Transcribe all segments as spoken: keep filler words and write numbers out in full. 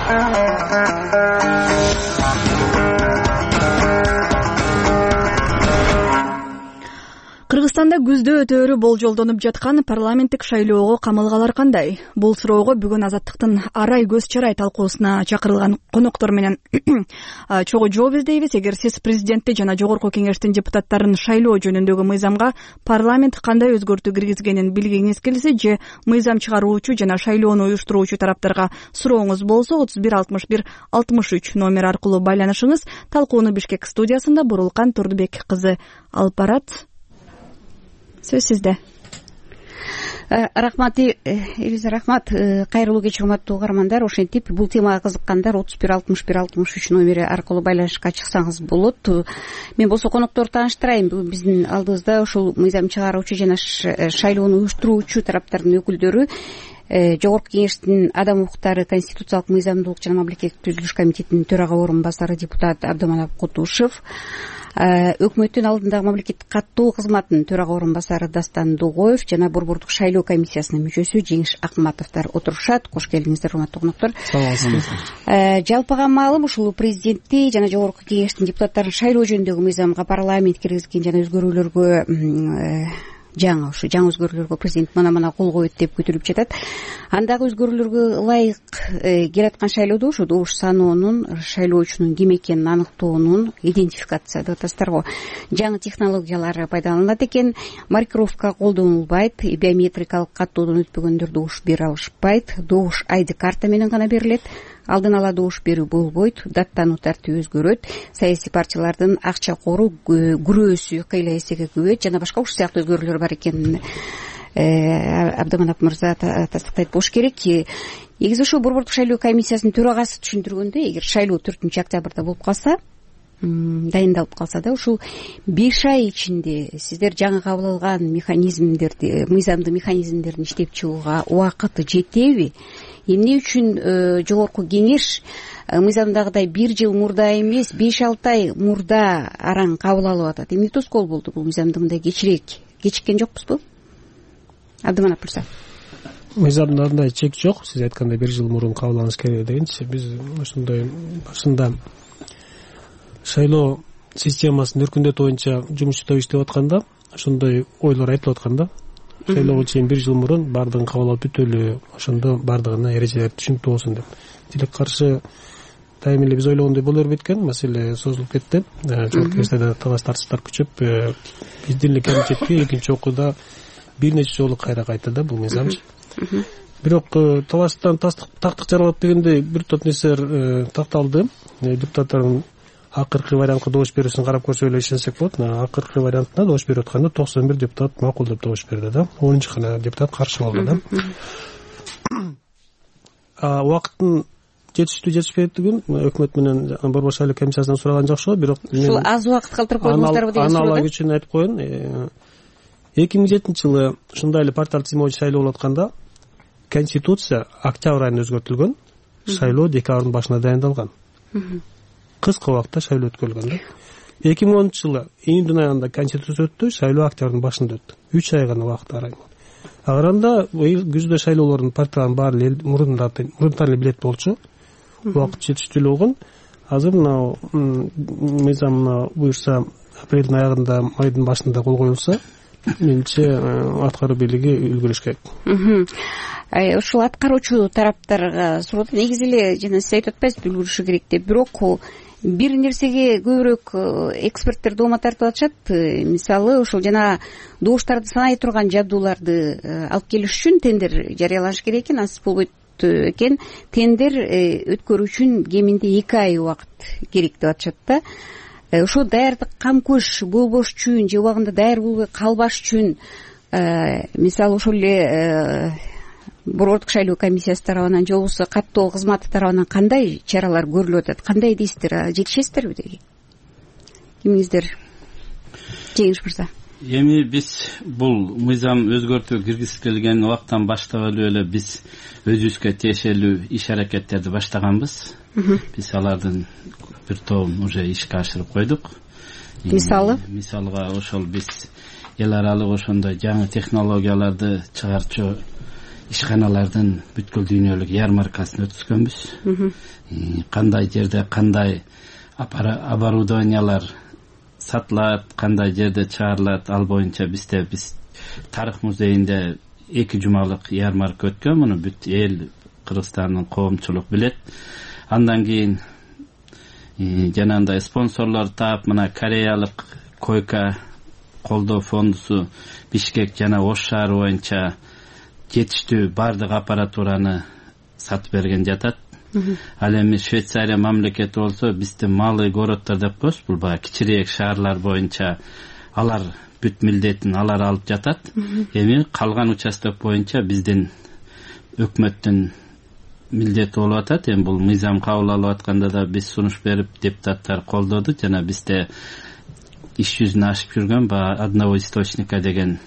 Кыргызстанда күздө өтөөрү болжолдонуп жаткан парламенттик шайлоого камалгалар кандай? Бул суроого бүгүн Азаттыктын арай көз чарай талкуусуна чакырылган коноктор менен чогуу жооп издейбиз. Эгер сиз президентти жана жогорку кеңештин депутаттарын шайлоо жөнүндөгү мыйзамга парламент кандай өзгөртүү киргизгенин билгиңиз келсе же мыйзам чыгаруучу жана шайлоону уюштуруучу тараптарга сурооңуз болсо отуз бир алтымыш бир алтымыш үч номер аркылуу байланышыңыз. Талкууну Бишкек студиясында Бурулкан Турдубек кызы алып барат. Сөз сизде. Рахмат, Элиза, рахмат. Кайрылуу кеч, урматтуу угармандар. Ошентип бул темага кызыккандар отуз бир алтымыш бир алтымыш үч номери аркылуу байланышка чыксаңыз болот. Мен болсо конокторду тааныштырайын. Бүгүн биздин алдыбызда ушул мыйзам чыгаруучу жана шайлоону уюштуруучу тараптардын өкүлдөрү, жогорку кеңештин адам укуктары, конституциялык мыйзамдуулук жана мамлекеттик түзүлүш комитетинин төрага орун басары депутат Абдыманап Кутушев, өкмөттүн алдындагы мамлекеттик каттоо кызматынын төрага орун басары Дастан Дугоев жана Борбордук шайлоо комиссиясынын мүчөсү Жеңиш Акматовдор отурушат. Кош келиңиздер, урматтуу коноктор. Жалпыга маалым, ушул президентти жана жогорку кеңештин депутаттарын шайлоо жөнүндөгү мыйзамга парламент киргизген жана өзгөрүүлөргө жаңы ушу жаңы өзгөрүүлөргө президент мана-мана кол коет деп күтүлүп жатат. Андагы өзгөрүүлөргө ылайык келаткан шайлоодо ушу добуш саноонун, шайлоочунун ким экенин аныктоонун, идентификация деп атасыздарго, жаңы технологиялар пайдаланылат экен. Маркировка колдонулбайт, биометрикалык каттоодон өтпөгөндөр добуш бере алышпайт, добуш айди карта менен гана берилет. Алдын ала добуш берүү болбойт, даттануу тартиби өзгөрөт, саясий партиялардын акча кору күрөөсү кыйла эсеге көбөйөт жана башка ушул сыяктуу өзгөрүүлөр бар экенин Абдыманап мырза тастыктайт болуш керек. Негизи ошо Борбордук шайлоо комиссиясынын төрагасы түшүндүргөндөй, эгер шайлоо төртүнчү октябрда болуп калса, дайындалып калса да, ушул беш ай ичинде сиздер жаңы кабыл алган механизмдерди, мыйзамдын механизмдерин иштеп чыгууга убакыты жетеби? Эмне үчүн жогорку кеңеш мыйзамдагыдай бир жыл мурда эмес, беш алты ай мурда араң кабыл алып атат? Эмне тоскоол болду бул мыйзамды мындай кечирээк? Кечиккен жокпузбу? Абдыманап мырза. Мыйзамда андай чек жок. Сиз айткандай бир жыл мурун кабыл алыш керек дегенчи, биз ошондой башында шайлоо системасын өркүндөтүү боюнча жумуш иштеп атканда ошондой ойлор айтылып атканда, шайлоого чейин бир жыл мурун баардыгын кабыл алып бүтөлү, ошондо баардыгына эрежелер түшүнүктүү болсун деп. Тилек каршы дайым эле биз ойлогондой боло бербейт экен, маселе созулуп кетти. Жогорку кеңеште талаш тартыштар күчөп, биздин эле комитетке экинчи окууда бир нече жолу кайра кайтты бул мыйзамчы. Бирок талаштан тактык жаралат дегендей бир топ нерселер такталды. Депутаттардын акыркы вариантка добуш берүүсүн карап көрсө эле ишенсек болот. Акыркы вариантына добуш берип атканда токсон бир депутат макулдап добуш берди да. онунчу гана депутат каршы болду да. А убакыттын жетиштүү жетишпейтигин өкмөт менен Борбор шайлоо комиссиясынан сураган жакшы, бирок ушул аз убакыт калтырып койдуңуздарбы деген суроо. Аны ала үчүн айтып коеюн. эки миң жетинчи жылы ушундай эле партиялык тизимдүү шайлоо болуп атканда конституция октябрь айында өзгөртүлгөн, шайлоо декабрдын башында дайындалган. Кыска убакытта шайлоо өткөрүлгөн да. эки миң онунчу жылы июндун айында конституция өттү, шайлоо октябрдын башында өттү. үч ай гана убакыт арай. Агранда күздө шайлоолордун партиялардын баары мурунтан мурунтан эле билет болчу. Убакыт жетиштүү эле болгон. Азыр мына мыйзам буюрса апрелдин аягында, майдын башында кол коюлса, менимче аткаруу бийлиги үлгүрүш керек. Ушул аткаруучу тараптарга суроо, негизи эле жана сиз айтып атпайсызбы үлгүрүшү керек деп, бирок бир нерсеге көбүрөөк эксперттер доoma тартып атышат. Мисалы, ушул жана добуштарды санай турган жабдууларды алып келиш үчүн тендер жарыяланыш керек экен, ансыз болбойт экен. Тендер өткөрүү үчүн кеминде эки ай убакыт керек деп атышат да. Ошо даярдык кам көш болбош үчүн же убагында даяр болбой калбаш үчүн, мисалы ошол эле Борбордук шайлоо комиссиясы тарабынан же болбосо каттоо кызматы тарабынан кандай чаралар көрүлүп атат? Кандай дейсиздер? Жетишесиздерби деги? Кимиңиздер? Жеңиш мырза. Эми биз бул мыйзам өзгөртүү киргизилген убактан баштап эле биз өзүбүзгө тиешелүү иш аракеттерди баштаганбыз. Биз алардын бир тобун уже ишке ашырып койдук. Мисалы? Мисалга ошол биз эл аралык ошондой жаңы технологияларды чыгарчу ишканалардын бүткүл дүйнөлүк ярмаркасын өткүзгөнбүз. Кандай жерде кандай оборудованиялар сатылат, кандай жерде чыгарылат, ал боюнча бизде биз тарых музейинде эки жумалык ярмарка өткөн. Муну бүт эл, Кыргызстандын коомчулук билет. Андан кийин жанагындай спонсорлор таап, мына Кореялык койка колдоо фондусу Бишкек жана Ош шаары боюнча жетиштүү бардык аппаратураны сатып берген жатат. Ал эми Швейцария мамлекети болсо биздин малый городдор деп коебуз, бул баягы кичирээк шаарлар боюнча алар бүт милдетин алар алып жатат. Эми калган участок боюнча биздин өкмөттүн милдети болуп атат. Эми бул мыйзам кабыл алып атканда да биз сунуш берип, депутаттар колдоду. Жана бизде иш жүзүнө ашып жүргөн баягы одного источника деген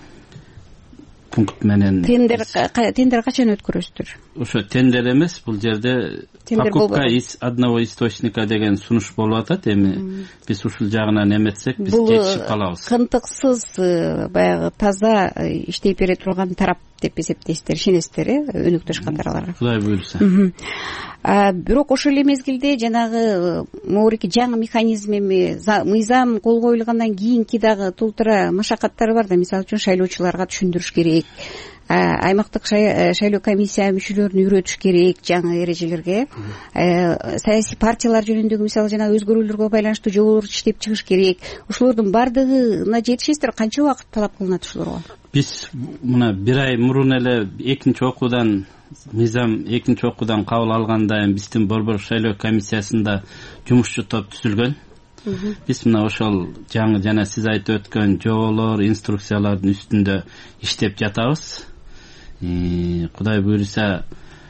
пункт менен тендер тендер качан өткөрөсүздөр? Ошо тендер эмес, бул жерде покупка из одного источника деген сунуш болуп атат. Эми биз ушул жагынан эметсек, биз жетишип калабыз. Бул кынтыксыз, баягы таза иштей бере турган тарап деп эсептейсиздер, ишенесиздер, э, өнөктөшкөн тараптарга? Кудай буйруса. Бирок ошол эле мезгилде жанагы могуреки жаңы механизм эми мыйзам кол коюлгандан кийинки дагы тултура машакаттары бар да. Мисалы үчүн шайлоочуларга түшүндүрүш керек, аймактык шайлоо комиссия мүчөлөрүн үйрөтүш керек жаңы эрежелерге, саясий партиялар жөнүндөгү мисалы жана өзгөрүүлөргө байланыштуу жоболор иштеп чыгыш керек. Ошолордун бардыгына жетишесиздер? Канча убакыт талап кылынат ушуларга? Биз мына бир ай мурун эле экинчи окуудан мыйзам экинчи окуудан кабыл алганда биздин борбор шайлоо комиссиясында жумушчу топ түзүлгөн. Биз мына ошол жаңы жана сиз айтып өткөн жоболор, инструкциялардын үстүндө иштеп жатабыз. Кудай буйруса,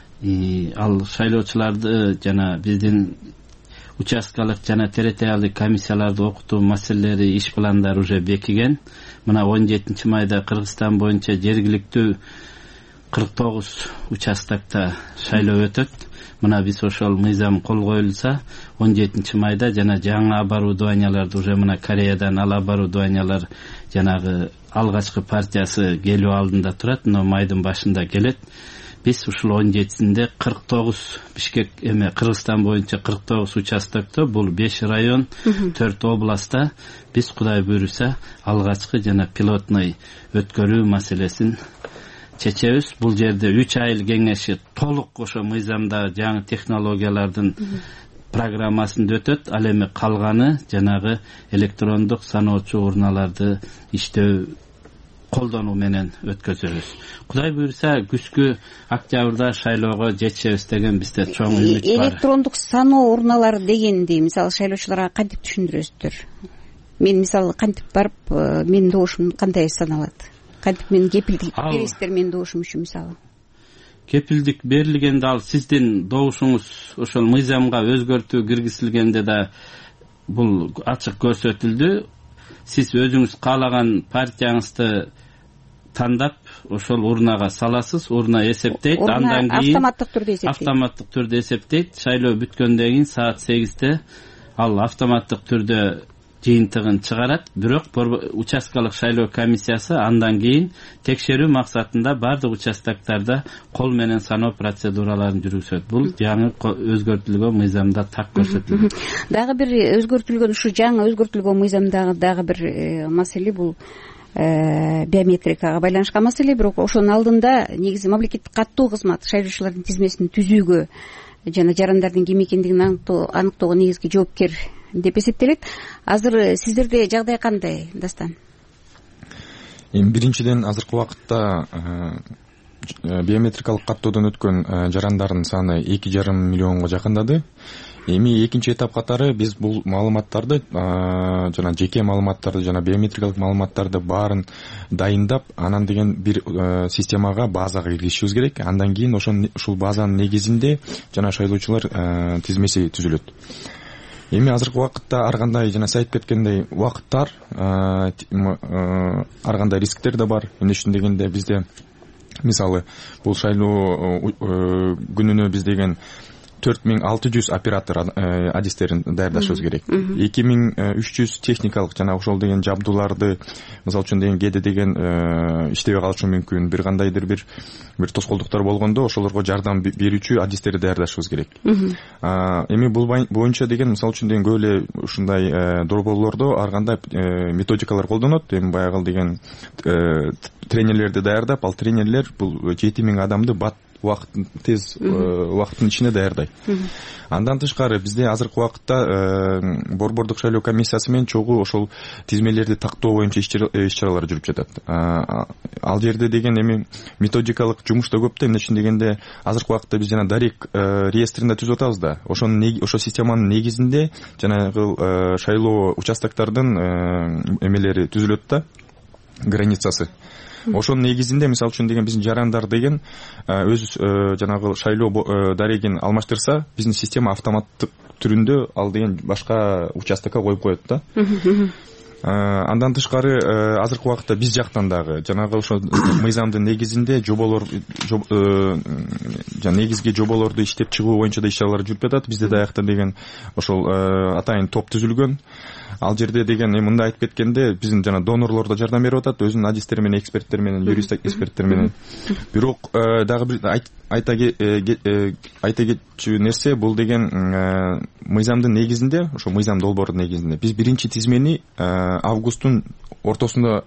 ал шайлоочуларды жана биздин участкалык жана территориалдык комиссияларды окутуу маселелери, иш пландары уже бекиген. Мына он жетинчи майда Кыргызстан боюнча жергиликтүү кырк тогуз участокто шайлоо өтөт. Мына биз ошол мыйзам кол коюлса, он жетинчи майда жана жаңы оборудованияларды уже мына Кореядан ал оборудованиялар жанагы алгачкы партиясы келүү алдында турат, но майдын башында келет. Биз ушул он жетисинде кырк тогуз Бишкек эме Кыргызстан боюнча кырк тогуз участокто, бул беш район, төрт областта биз Кудай буйруса алгачкы жана пилотный өткөрүү маселесин чечебиз. Бул жерде үч айыл кеңеши толук ошо мыйзамдагы жаңы технологиялардын программасында өтөт. Ал эми калганы жанагы электрондук саноочу урналарды иштөө колдонуу менен өткөзөбүз. Кудай буйруса күзгү октябрда шайлоого жетишебиз деген бизде чоң үмүт бар. Электрондук саноо урналары дегенди мисалы шайлоочуларга кантип түшүндүрөсүздөр? Мен мисалы кантип барып, менин добушум кандай саналат? Кантип мен кепилдик бересиздер менин добушум үчүн мисалы? Кепилдик берилгенде ал сиздин добушуңуз ошол мыйзамга өзгөртүү киргизилгенде да бул ачык көрсөтүлдү. Сиз өзүңүз каалаган партияңызды тандап ошол урнага саласыз, урна эсептейт, андан кийин автоматтык түрдө эсептейт. Автоматтык түрдө эсептейт. Шайлоо бүткөндөн кийин саат сегизде ал автоматтык түрдө жыйынтыгын чыгарат. Бирок участкалык шайлоо комиссиясы андан кийин текшерүү максатында бардык участоктарда кол менен саноо процедураларын жүргүзөт. Бул жаңы өзгөртүлгөн мыйзамда так көрсөтүлгөн. Дагы бир өзгөртүлгөн, ушу жаңы өзгөртүлгөн мыйзамдагы дагы бир маселе бул биометрикага байланышкан маселе. Бирок ошонун алдында негизи мамлекеттик каттуу кызмат шайлоочулардын тизмесин түзүүгө жана жарандардын ким экендигин аныктоого негизги жоопкер деп эсептелет. Азыр сиздерде жагдай кандай, Дастан? Эми биринчиден азыркы убакытта биометрикалык каттоодон өткөн жарандардын саны эки жарым миллионго жакындады. Эми экинчи этап катары биз бул маалыматтарды жана жеке маалыматтарды жана биометрикалык маалыматтарды баарын дайындап, анан деген бир системага, базага киргизишибиз керек. Андан кийин ушул базанын негизинде жана шайлоочулар тизмеси түзүлөт. Эми азыркы убакытта ар кандай жана сиз айтып кеткендей убакыттар, ар кандай рисктер да бар. Эмне үчүн дегенде бизде мисалы бул шайлоо күнүнө биз деген төрт миң алты жүз оператор адистерин даярдашыбыз керек. эки миң үч жүз техникалык жана ошол деген жабдууларды, мисалы үчүн деген кээде деген иштебей калышы мүмкүн, бир кандайдыр бир бир тоскоолдуктар болгондо ошолорго жардам берүүчү адистерди даярдашыбыз керек. Эми бул боюнча деген мисалы үчүн деген көп эле ушундай долбоорлордо ар кандай методикалар колдонот. Эми баягы деген тренерлерди даярдап, ал тренерлер бул жети миң адамды бат убакыттын тез убакыттын ичинде даярдайт. Андан тышкары бизде азыркы убакытта борбордук шайлоо комиссиясы менен чогуу ошол тизмелерди тактоо боюнча иш чаралар жүрүп жатат. Ал жерде деген эми методикалык жумуш да көп да, эмне үчүн дегенде азыркы убакытта биз жана Дарик реестрин да түзүп атабыз да. Ошонун ошол системанын негизинде жанагы шайлоо участоктардын эмелери түзүлөт да, границасы. Ошонун негизинде мисалы үчүн деген биздин жарандар деген өз жанагы шайлоо дарегин алмаштырса, биздин система автоматтык түрүндө ал деген башка участокко коюп коет да. Андан тышкары азыркы убакытта биз жактан дагы жанагы ошо мыйзамдын негизинде жоболор жана негизги жоболорду иштеп чыгуу боюнча да иш чаралар жүрүп жатат. Бизде даякта деген ошол атайын топ түзүлгөн. Ал жерде деген эми мындай айтып кеткенде биздин жана донорлор да жардам берип атат, өзүнүн адистери менен, эксперттер менен, юрист эксперттер менен. Бирок дагы бир айта айта кетчү нерсе бул деген мыйзамдын негизинде, ошо мыйзам долбоордун негизинде биз биринчи тизмени августтун ортосунда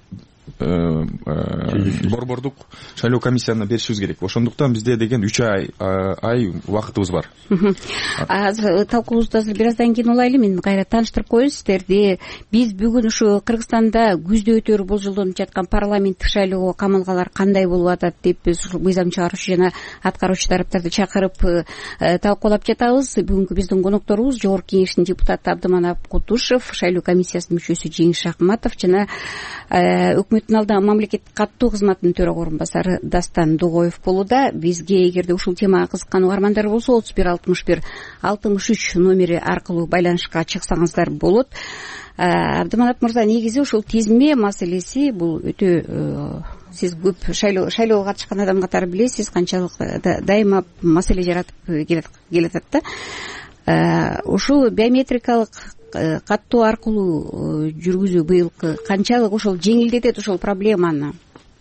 борбордук шайлоо комиссиясына беришибиз керек. Ошондуктан бизде деген үч ай ай убакытыбыз бар. Азыр талкуубузду азыр бир аздан кийин улайлы. Мен кайра тааныштырып коеюн сиздерди. Биз бүгүн ушу Кыргызстанда күздө өтөөрү болжолдонуп жаткан парламенттик шайлоого камалгалар кандай болуп атат деп биз мыйзам чыгаруучу жана аткаруучу тараптарды чакырып талкуулап жатабыз. Бүгүнкү биздин конокторубуз Жогорку Кеңештин депутаты Абдыманап Кутушев, шайлоо комиссиясынын мүчөсү Жеңиш Акматов жана өкмөттүн алдагы мамлекеттик каттоо кызматынын төрага орун басары Дастан Дугоев болууда. Бизге эгерде ушул темага кызыккан угармандар болсо отуз бир алтымыш бир алтымыш үч номери аркылуу байланышка чыксаңыздар болот. Абдыманап мырза, негизи ушул тизме маселеси бул өтө сиз көп шайлоо шайлоого катышкан адам катары билесиз, канчалык дайыма маселе жаратып келатат да. Ушул биометрикалык каттоо аркылуу жүргүзүү быйылкы канчалык ошол жеңилдетет ошол проблеманы?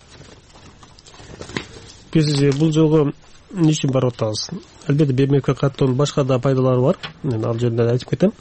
Биз бул жолу эмне үчүн барып атабыз? Албетте биометрика каттоонун башка да пайдалары бар. Мен ал жерде айтып кетем.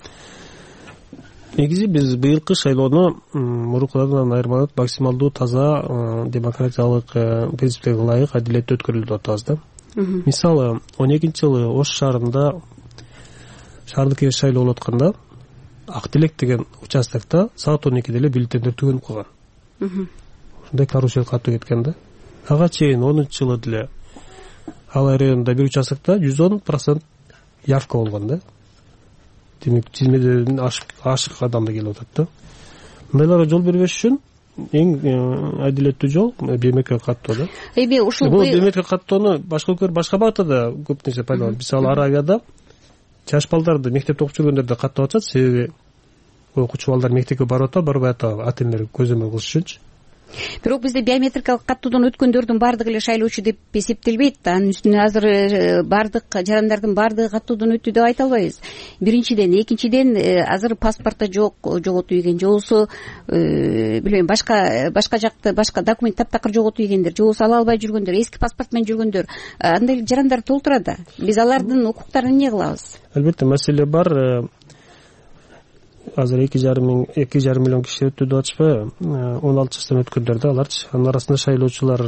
Негизи биз быйылкы шайлоону мурункудан айырмаланып максималдуу таза, демократиялык принциптерге ылайык, адилеттүү өткөрүлдү деп атабыз да. Мисалы, он экинчи жылы Ош шаарында шаардык кеңеш шайлоо болуп атканда Ак Телек деген участокто саат он экиде эле бюллетендер түгөнүп калган. Ушундай карусел катуу кеткен да. Ага чейин онунчу жылы деле Алай районунда бир участокто жүз он процент явка болгон да. Демек тизмеден ашык адамдар келип атат да. Мындайларга жол бербеш үчүн эң адилеттүү жол биометрика каттоо да. Эми ушул бул биометрика каттоону башка өлкөлөр башка багытта да көп нерсе пайдаланат. Мисалы Аравияда жаш балдарды мектепте окуп жүргөндөрдү каттап атышат, себеби окуучу балдар мектепке барып атат, барбай атат, ата энелер көзөмөл кылыш үчүнчү. Бирок бизде биометрикалык каттоодон өткөндөрдүн баардыгы эле шайлоочу деп эсептелбейт да. Анын үстүнө азыр баардык жарандардын баардыгы каттоодон өттү деп айта албайбыз. Биринчиден, экинчиден азыр паспорто жок, жоготуп ийген, же болбосо билбейм, башка башка жакта башка документ таптакыр жоготуп ийгендер, же болбосо ала албай жүргөндөр, эски паспорт менен жүргөндөр, андай жарандар толтура да. Биз алардын укуктарын эмне кылабыз? Албетте маселе бар. Азыр эки жарым миң эки жарым миллион киши өттү деп атышпайбы? он алты жаштан өткөндөр да аларчы. Анын арасында шайлоочулар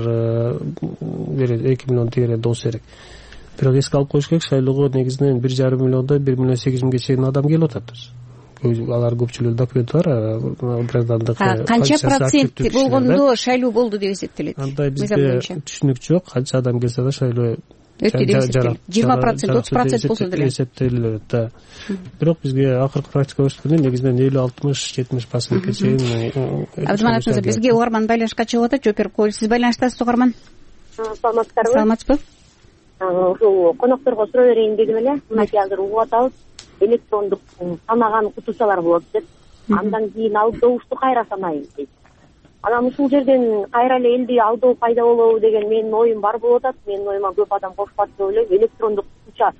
эки миллион тегере болсо керек. Бирок эске алып коюш керек, шайлоого негизинен бир жарым миллиондой бир миллион сегиз миңге чейин адам келип атат. Алар көпчүлүгү документи бар, граждандык. Канча процент болгондо шайлоо болду деп эсептелет? Андай бизде түшүнүк жок. Канча адам келсе да шайлоо өттү деп эсептелет. жыйырма процент, отуз процент болсо деле эсептелет да. Бирок бизге акыркы практика көрсөткөндөй негизинен элүү алтымыш жетимиш процентке чейин. Абдыманап мырза, бизге угарман байланышка чыгып атат, жооп берип коелу. Сиз байланыштасыз угарман? Саламатсыздарбы? Саламатсызбы? Ушул конокторго суроо берейин дедим эле. Мынакей азыр угуп атабыз. Электрондук санаган кутучалар болот деп. Андан кийин алдоушту кайра санайбыз дейт. Анан ушул жерден кайра эле элди алдоо пайда болобу деген менин оюм бар болуп атат. Менин оюма көп адам кошпат деп ойлойм. Электрондук кутуча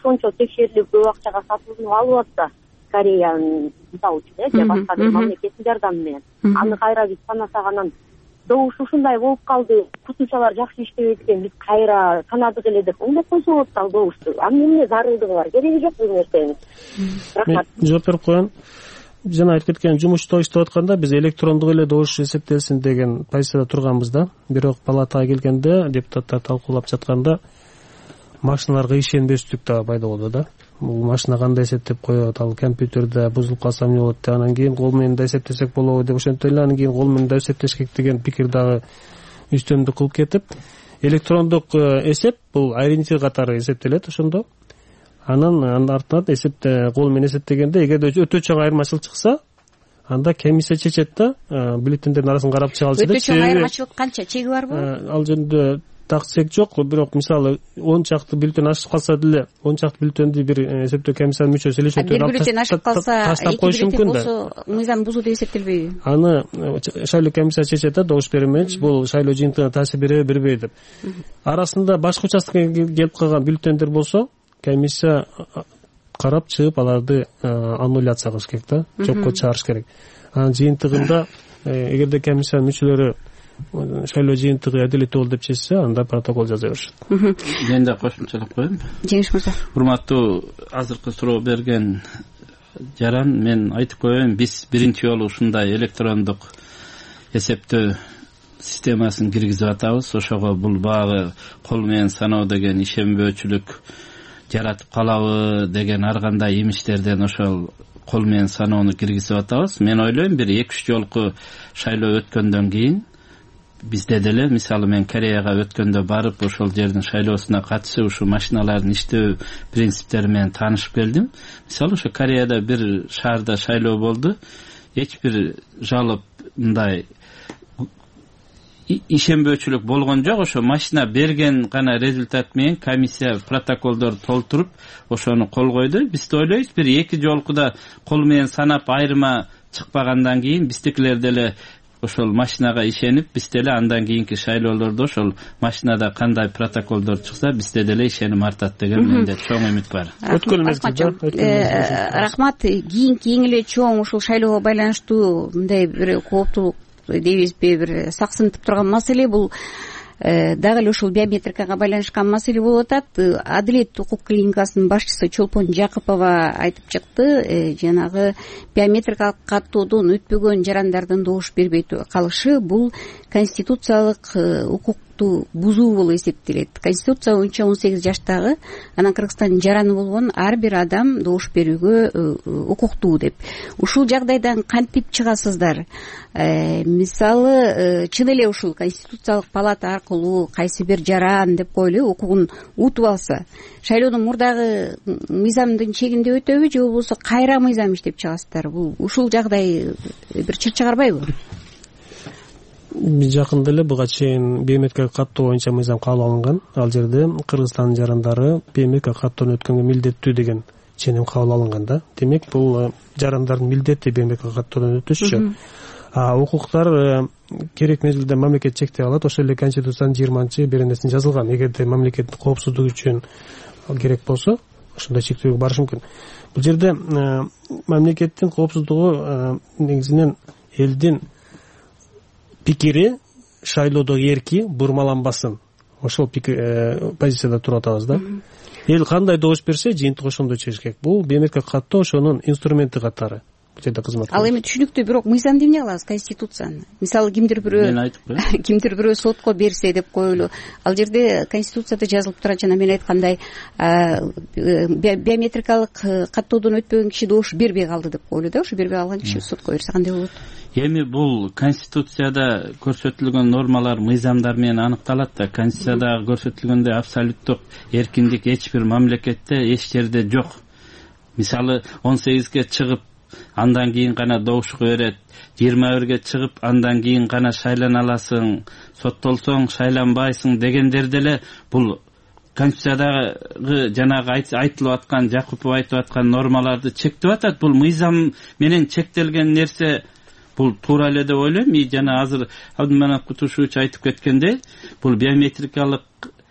ошончо текшерилип көп акчага сатылып алып атса Кореянын мисалы үчүн э же башка бир мамлекеттин жардамы менен аны кайра биз санасак анан добуш ушундай болуп калды, кутучалар жакшы иштебейт экен, биз кайра санадык эле деп оңдоп койсо болот да ал добушту. Анын эмне зарылдыгы бар, кереги жок бул нерсенин. Рахмат. Жооп берип коеюн. Жана айтып кеткен жумуш иштеп атканда биз электрондук эле добуш эсептелсин деген позицияда турганбыз да. Бирок палатага келгенде депутаттар талкуулап жатканда машиналарга ишенбестик да пайда болду да. Бул машина кандай эсептеп коет, ал компьютерде бузулуп калса эмне болот деп, анан кийин кол менен да эсептесек болобу деп, ошентип эле анан кийин кол менен да эсептеш керек деген пикир дагы үстөмдүк кылып кетип, электрондук эсеп бул ориентир катары эсептелет ошондо. Анан анын артынан эсепте кол менен эсептегенде эгерде өтө чоң айырмачылык чыкса, анда комиссия чечет да, бюллетендердин арасын карап чыга алышат. Өтө чоң айырмачылык канча, чеги барбы? Ал жөнүндө так чек жок, бирок мисалы он чакты бюллетен ашып калса деле он чакты бюллетенди бир эсептөө комиссиянын мүчөсү эле эсептеп бир бюллетен ашып калса эки бюллетен болсо мыйзам бузуу деп эсептелбейби? Аны шайлоо комиссия чечет да, добуш бере менчи бул шайлоо жыйынтыгына таасир береби бербейби деп. Арасында башка участкеге келип калган бюллетендер болсо комиссия карап чыгып аларды аннуляция кылыш керек да, жокко чыгарыш керек. Анын жыйынтыгында эгерде комиссиянын мүчөлөрү шайлоо жыйынтыгы адилеттүү болду деп чечсе, анда протокол жаза беришет. Мен да кошумчалап коеюн. Жеңиш мырза. Урматтуу азыркы суроо берген жаран, мен айтып коеюн, биз биринчи жолу ушундай электрондук эсептөө системасын киргизип атабыз. Ошого бул багы кол менен саноо деген ишенбөөчүлүк жаратып калабы деген ар кандай имичтерден ошол кол менен саноону киргизип атабыз. Мен ойлойм, бир эки үч жолку шайлоо өткөндөн кийин бизде деле, мисалы мен Кореяга өткөндө барып ошол жердин шайлоосуна катышып ушу машиналардын иштөө принциптери менен таанышып келдим. Мисалы ошо Кореяда бир шаарда шайлоо болду. Эч бир жалоп мындай ишенбөөчүлүк болгон жок. Ошо машина берген гана результат менен комиссия протоколдорду толтуруп ошону кол койду. Биз ойлойбуз, бир эки жолкуда кол менен санап айырма чыкпагандан кийин биздикилер деле ошол машинага ишенип, биз деле андан кийинки шайлоолордо ошол машинада кандай протоколдор чыкса бизде деле ишеним артат деген менде чоң үмүт бар. Өткөн мезгилде рахмат. Кийинки эң эле чоң ушул шайлоого байланыштуу мындай бир кооптулук дейбизби, бир саксынтып турган маселе бул дагы эле ушул биометрикага байланышкан маселе болуп атат. Адилет укук клиникасынын башчысы Чолпон Жакыпова айтып чыкты, жанагы биометрикалык каттоодон өтпөгөн жарандардын добуш бербей калышы бул конституциялык укукту бузуу болуп эсептелет. Конституция боюнча он сегиз жаштагы, анан Кыргызстандын жараны болгон ар бир адам добуш берүүгө укуктуу деп. Ушул жагдайдан кантип чыгасыздар? Мисалы, чын эле ушул конституциялык палата аркылуу кайсы бир жаран деп коелу укугун утуп алса, шайлоонун мурдагы мыйзамдын чегинде өтөбү же болбосо кайра мыйзам иштеп чыгасыздар? Бул ушул жагдай бир чыр чыгарбайбы? Биз жакында эле буга чейин биометрика каттоо боюнча мыйзам кабыл алынган. Ал жерде Кыргызстандын жарандары биометрика каттоону өткөнгө милдеттүү деген ченем кабыл алынган да. Демек бул жарандардын милдети биометрика каттоодон өтүшчү. А укуктар керек мезгилде мамлекет чектеп алат. Ошол эле Конституциянын жыйырманчы беренесинде жазылган. Эгерде мамлекеттин коопсуздугу үчүн керек болсо, ошондой чектөөгө барыш мүмкүн. Бул жерде мамлекеттин коопсуздугу негизинен элдин пикири шайлоодо эрки бурмаланбасын. Ошол позицияда туруп атабыз да. Эл кандай добуш берсе, жыйынтык ошондой чечиш керек. Бул биометрика каттоо ошонун инструменти катары. Ал эми түшүнүктүү, бирок мыйзамды эмне кылабыз, конституцияны? Мисалы кимдир бирөө мен айтып коеюн, кимдир бирөө сотко берсе деп коелу. Ал жерде конституцияда жазылып турат, жана мен айткандай биометрикалык каттоодон өтпөгөн киши добуш бербей калды деп коелу да. Ошо бербей калган киши сотко берсе кандай болот? Эми бул конституцияда көрсөтүлгөн нормалар мыйзамдар менен аныкталат да. Конституцияда көрсөтүлгөндөй абсолюттук эркиндик эч бир мамлекетте эч жерде жок. Мисалы он сегизге чыгып андан кийин гана добушка берет, жыйырма бирге чыгып андан кийин гана шайлана аласың, соттолсоң шайланбайсың дегендер деле бул конституциядагы жанагы айтылып аткан, Жакупов айтып аткан нормаларды чектеп атат. Бул мыйзам менен чектелген нерсе, бул туура эле деп ойлойм. И жана азыр Абдыманап Кутушевич айтып кеткендей, бул биометрикалык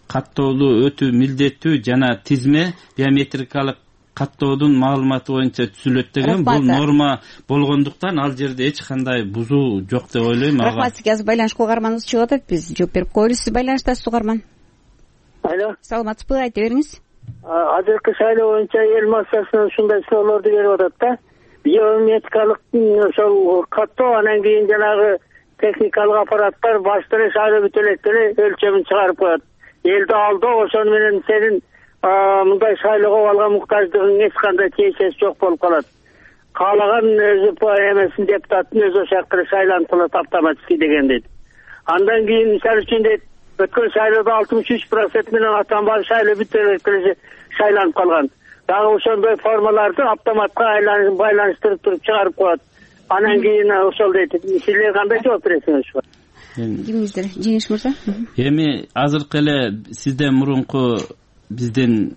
каттоолуу өтүү милдеттүү жана тизме биометрикалык каттоодун маалыматы боюнча түзүлөт деген бул норма болгондуктан ал жерде эч кандай бузуу жок деп ойлойм. Рахмат сизге. Азыр байланышка угарманыбыз чыгып атат, биз жооп берип коелу. Сиз байланыштасыз угарман. Алло, саламатсызбы, айта бериңиз. азыркы шайлоо боюнча эл массасына ушундай суроолорду берип атат да. Биометрикалык ошол каттоо, анан кийин жанагы техникалык аппараттар башта эле шайлоо бүтө элек эле өлчөмүн чыгарып коет. Элди алдоо, ошону менен сенин мындай шайлоого алган муктаждыгың эч кандай тиешеси жок болуп калат. Каалаган өзү эмесин депутаттын өзү ошол жакта эле шайланып калат автоматически деген дейт. Андан кийин мисалы үчүн дейт, өткөн шайлоодо алтымыш үч процент менен атанбай шайлоо бүтө элек эле шайланып калган. Дагы ошондой формаларды автоматка айланып байланыштырып туруп чыгарып коет. Анан кийин ошол дейт. Силер кандай жооп бересиңер ушуга? Кимиңиздер? Жеңиш мырза. Эми азыркы эле сизден мурунку биздин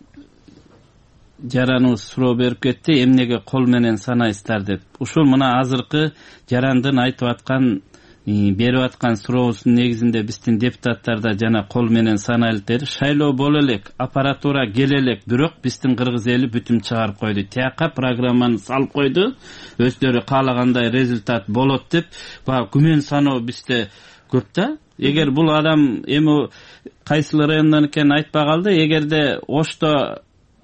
жараныбыз суроо берип кетти, эмнеге кол менен санайсыздар деп. Ушул мына азыркы жарандын айтып аткан, берип аткан суроосунун негизинде биздин депутаттар да жана кол менен санайлы дери. Шайлоо боло элек, аппаратура келе элек, бирок биздин кыргыз эли бүтүм чыгарып койду. Тияка программаны салып койду. Өздөрү каалагандай результат болот деп, баягы күмөн саноо бизде көп да. Эгер бул адам эми кайсыл райондан экенин айтпай калды, эгерде Ошто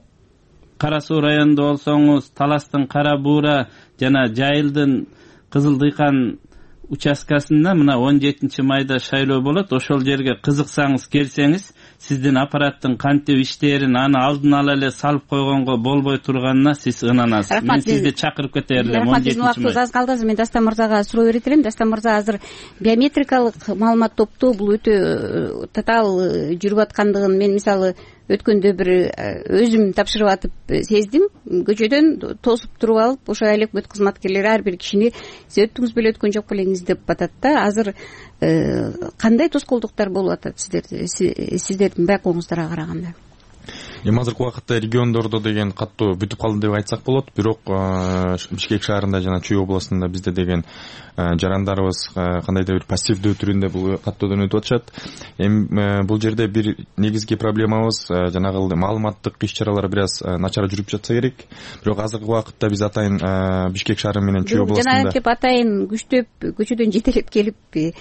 Кара Суу районунда болсоңуз, Таластын Кара Буура жана Жайылдын Кызыл Дыйкан участкасында мына он жетинчи майда шайлоо болот. Ошол жерге кызыксаңыз, келсеңиз, сиздин аппараттын кантип иштээрин аны алдын ала эле салып койгонго болбой турганына сиз ынанасыз. Мен сизди чакырып кетер элем он жетинчи май. Биздин аз калды. Азыр мен Дастан мырзага суроо берет элем. Дастан мырза, азыр биометрикалык маалымат топтоо бул өтө татаал жүрүп аткандыгын мен мисалы өткөндө бир өзүм тапшырып атып сездим. Көчөдөн тосуп туруп алып, ошо айлык өкмөт кызматкерлери ар бир кишини сиз өттүңүз беле, өткөн жок белеңиз деп атат да. Азыр кандай тоскоолдуктар болуп атат сиздер сиздердин байкооңуздарга караганда? Эми азыркы убакытта региондордо деген каттоо бүтүп калды деп айтсак болот. Бирок Бишкек шаарында жана Чүй областында бизде деген жарандарыбыз кандайдыр бир пассивдүү түрүндө бул каттоодон өтүп атышат. Эми бул жерде бир негизги проблемабыз жанагы маалыматтык иш-чаралар бир аз начар жүрүп жатса керек. Бирок азыркы убакытта биз атайын Бишкек шаары менен Чүй областында жана кеп атайын күчтөп көчөдөн жетелеп келип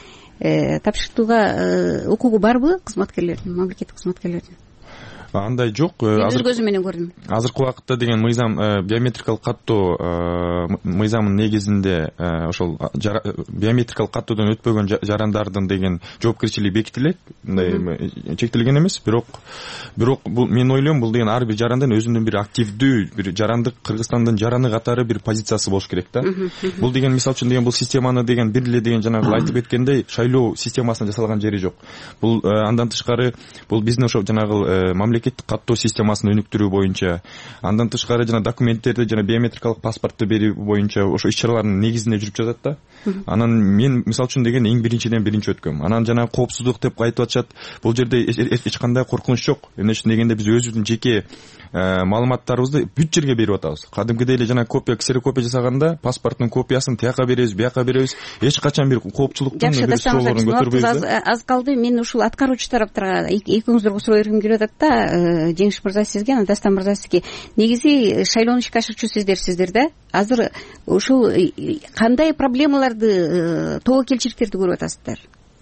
тапшыртууга укугу барбы кызматкерлердин, мамлекеттик кызматкерлердин? Андай жок. Өз көзүм менен көрдүм. Азыркы убакытта деген мыйзам биометрикалык каттоо мыйзамынын негизинде ошол биометрикалык каттоодон өтпөгөн жарандардын деген жоопкерчилиги бекитилет. Мындай чектелген эмес, бирок бирок бул мен ойлойм, бул деген ар бир жарандын өзүнүн бир активдүү бир жарандык Кыргызстандын жараны катары бир позициясы болуш керек да. Бул деген мисалы үчүн деген бул системаны деген бир эле деген жанагы айтып кеткендей шайлоо системасына жасалган жери жок. Бул андан тышкары бул биздин ошо жанагы мамлекеттик каттоо системасын өнүктүрүү боюнча, андан тышкары жана документтерди жана биометрикалык паспортту берүү боюнча ошо иш-чаралардын негизинде жүрүп жатат да. Анан мен мисалы үчүн деген эң биринчиден биринчи өткөм. Анан жана коопсуздук деп айтып атышат. Бул жерде эч кандай коркунуч жок. Эмне үчүн дегенде биз өзүбүздүн жеке маалыматтарыбызды бүт жерге берип атабыз. Кадимкидей эле жана копия, ксерокопия жасаганда паспорттун копиясын тияка беребиз, бияка беребиз. Эч качан бир коопчулуктун бир суроолорун көтөрбөйбүз. Аз калды. Мен ушул аткаруучу тараптарга экөөңүздөргө суроо бергим келип атат да. Жеңиш мырза сизге, анан Дастан мырза сизге. Негизи шайлоону ишке ашырчу сиздер сиздер да. Азыр ушул кандай проблемаларды, тобокелчиликтерди көрүп атасыздар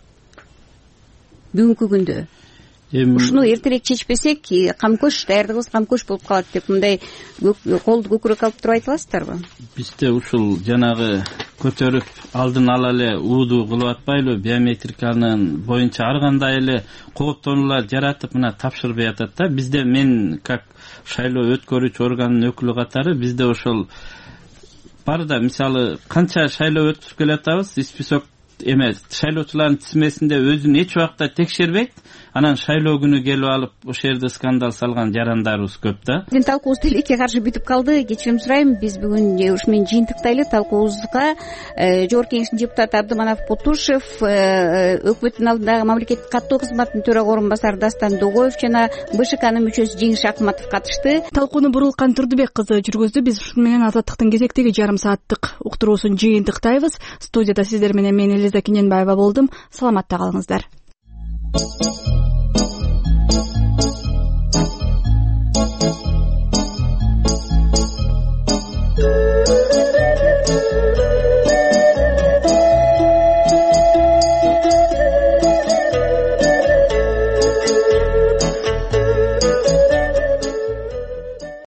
бүгүнкү күндө? Ушуну эртерээк чечпесек, камкөш даярдыгыбыз камкөш болуп калат деп мындай колду көкүрөк алып туруп айта аласыздарбы? Бизде ушул жанагы көтөрүп алдын ала эле ууду кылып атпайлы, биометриканын боюнча ар кандай эле кооптонуулар жаратып мына тапшырбай атат да. Бизде мен как шайлоо өткөрүүчү органдын өкүлү катары бизде ошол бар да, мисалы канча шайлоо өткүзүп келатабыз, список эме шайлоочулардын тизмесинде өзүн эч убакта текшербейт. Анан шайлоо күнү келип алып ошол жерде скандал салган жарандарыбыз көп да. Биздин талкуубуз тилекке каршы бүтүп калды. Кечирим сурайм. Биз бүгүн ушу менен жыйынтыктайлы. Талкуубузга Жогорку Кеңештин депутаты Абдыманов Кутушев, өкмөттүн алдындагы мамлекеттик каттоо кызматынын төрага орун басары Дастан Догоев жана БШКнын мүчөсү Жеңиш Акматов катышты. Талкууну Бурулкан Турдубек кызы жүргүздү. Биз ушуну менен Азаттыктын кезектеги жарым сааттык уктуруусун жыйынтыктайбыз. Студияда сиздер менен мен Элиза Кененбаева болдум. Саламатта калыңыздар.